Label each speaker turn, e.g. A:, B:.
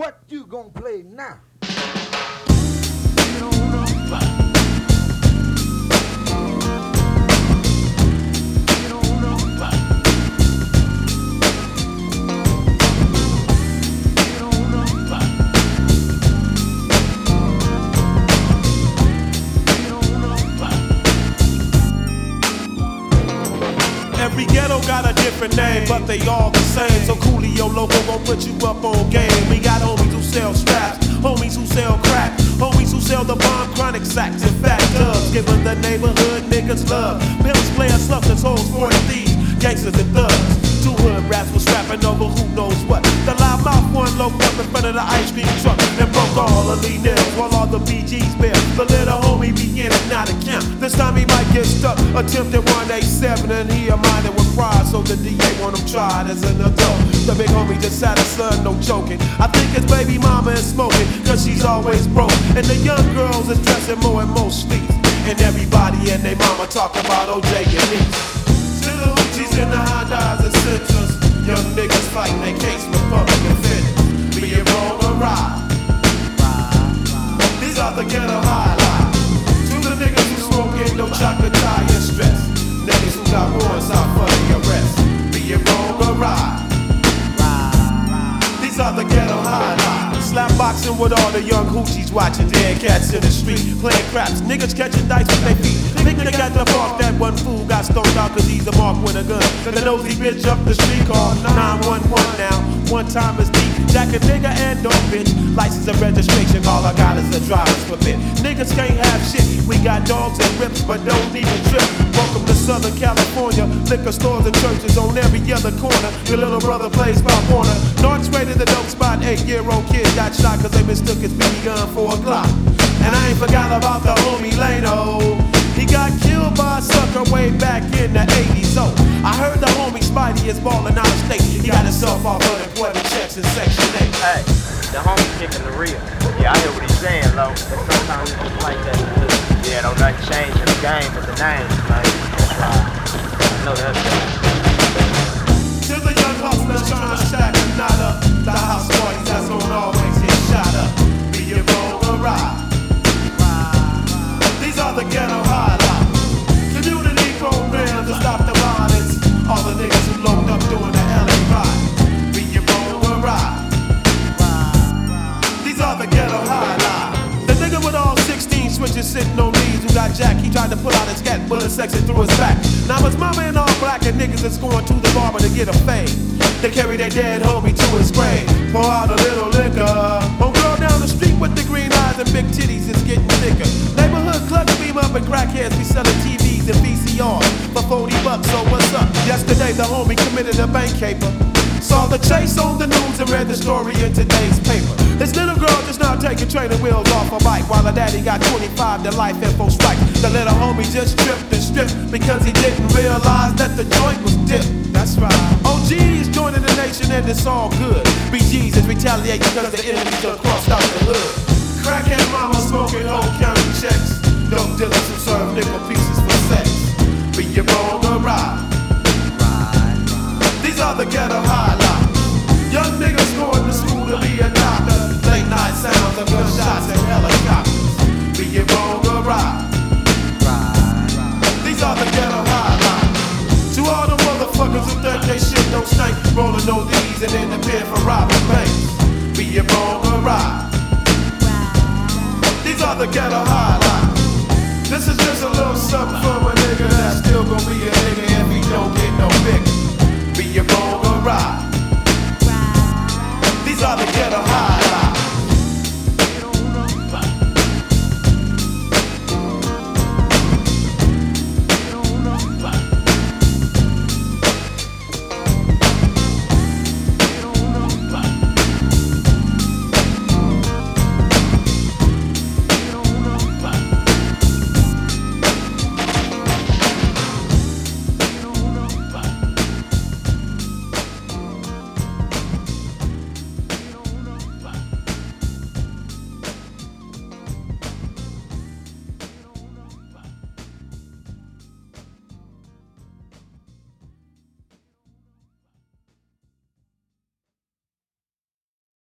A: What you gonna play now?
B: Every ghetto got a different name, but they all the same. So Coolio Loco gon' put you up on game. We got homies who sell straps, homies who sell crack, homies who sell the bomb, chronic sacks, and fat dubs. Giving the neighborhood niggas love. Pimps, players, suckers, hoes, 40 thieves, gangsters and thugs. Two hood rats was rapping over who knows what. The loud mouth one loafed up in front of the ice cream truck and broke all of Lee nails while all the BGs bare. The little homie beginning not to count. This time he might get stuck. Attempted 187 and he a minded with pride, so the DA want him tried as an adult. The big homie just had a son, no joking. I think his baby mama is smoking, cause she's always broke. And the young girls is dressing more and more sleeves. And everybody and their mama talk about OJ and me. Still the hoochies in the Hondas and Centras. Young niggas fighting their case with public offenders. Be it wrong or right. These are the ghetto highlights. To the niggas who smoking no chocolate tie and stress. Niggas who got warrants out for the arrest. Be it wrong or right. These are the ghetto highlights. Slap boxing with all the young hoochies watching dead cats in the street playing craps. Niggas catching dice with their feet. Nigga got the park, that one fool got stoned out cause he's a mark with a gun. The nosy bitch up the street called 911 now. One time is deep. Jack a nigga and dog bitch. License and registration, all I got is a driver's permit. Niggas can't have shit. We got dogs and rips, but don't even trip. Welcome to Southern California. Liquor stores and churches on every other corner. Your little brother plays Pop Warner. North way to the dope spot. 8-year-old kid got shot cause they mistook his BB gun for a Glock. And I ain't forgot about the homie Lano. He got killed by a sucker way back in the 80s. Oh, I heard the homie Spidey is ballin' out of state. He got himself off unemployment checks in Section 8.
C: Hey, the homie kicking the real. Yeah, I hear what he's saying, though. But sometimes it's just like that. Yeah, don't nothing change in the game but the name, man. I know that's right.
B: To the young hustlers trying to stack a knot up. The house boys that's gonna always get shot up. Be it wrong or right. These are the ghetto highlights. Community programs to stop the violence. All the niggas who locked up doing the LA ride. Be it wrong or right. These are the ghetto highlights. The nigga with all 16 switches sitting on knees who got jacked. He tried to pull out his cat, bullet section through his back. Now his mama and all black and niggas is going to the barber to get a fade. They carry their dead homie to his grave. Pour out a little liquor. Old girl down the street with the green eyes and big titties is getting thicker. Neighborhood clubs beam up and crackheads be selling TVs and VCRs for 40 bucks, so what's up? Yesterday the homie committed a bank caper. Saw the chase on the news and read the story in today's paper. This little girl just now taking training wheels off a bike while her daddy got 25 to life info strike. The little homie just tripped and stripped because he didn't realize that the joint was dipped. That's right. OG is joining the nation and it's all good. BGs is retaliating because the enemies done crossed out the hood. Crackhead mama smoking whole county checks. Dope dealers who serve nickel pieces for sex. Be it wrong or right. These are the ghetto highlights. Young niggas going to school to be a doctor. Late night sounds of gunshots and helicopters. Be it wrong or right. These are the ghetto highlights. To all the motherfuckers who think they shit don't stink, rolling ODs and in the pen for robbing banks. Be it wrong or right. These are the ghetto highlights. This is just a little something for a nigga that's still gonna be a nigga if he don't get no bigger. Be it wrong or right. These are the ghetto highlights.